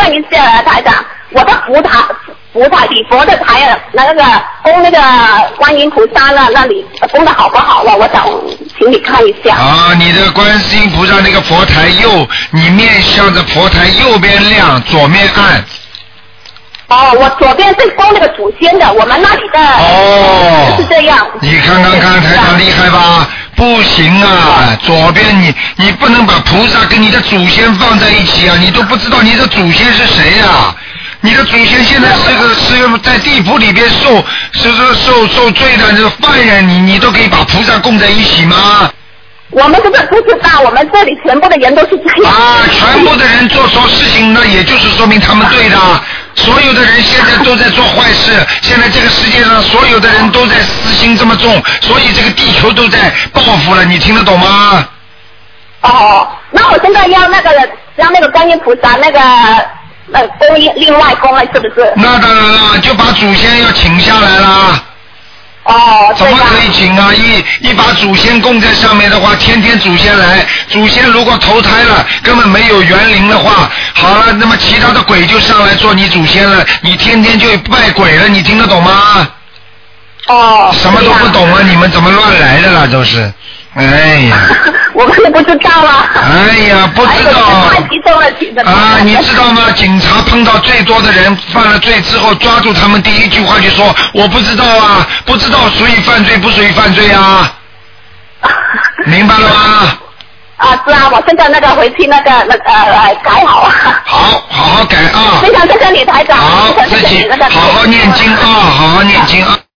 看一下台长，我的佛台礼佛的台那个供那个观音菩萨那里供的好不好了？我想请你看一下。 啊，你的观世音菩萨那个佛台你面向着佛台右边亮，左面暗。 哦，我左边是供那个祖先的，我们那里的是这样。 你看台长厉害吧？不行啊，左边你不能把菩萨跟你的祖先放在一起啊，你都不知道你的祖先是谁啊。你的祖先现在是个在地府里边受罪的这个犯人，你都可以把菩萨供在一起吗？ 我们不知道，我们这里全部的人都是这样。 啊，全部的人做错事情，那也就是说明他们对的。所有的人现在都在做坏事，现在这个世界上所有的人都在私心这么重，所以这个地球都在报复了，你听得懂吗？ 哦，那我现在要那个观音菩萨供另外供了，是不是？ 那当然了，就把祖先要请下来啦。 哦， 怎么可以请啊？一把祖先供在上面的话，天天祖先来，祖先如果投胎了，根本没有园灵的话，好了，那么其他的鬼就上来做你祖先了，你天天就拜鬼了，你听得懂吗？ 哦。 什么都不懂啊！你们怎么乱来的啦？都是。哎呀， 我们也不知道啊。 哎呀，不知道。 太激动了， 啊，你知道吗？警察碰到最多的人犯了罪之后，抓住他们第一句话就说：“我不知道啊，不知道属于犯罪不属于犯罪啊。”明白了吗？ 啊，是啊，我现在回去改好啊。 好好改啊！ 非常谢谢你台长。 好，自己好好念经啊，好好念经啊。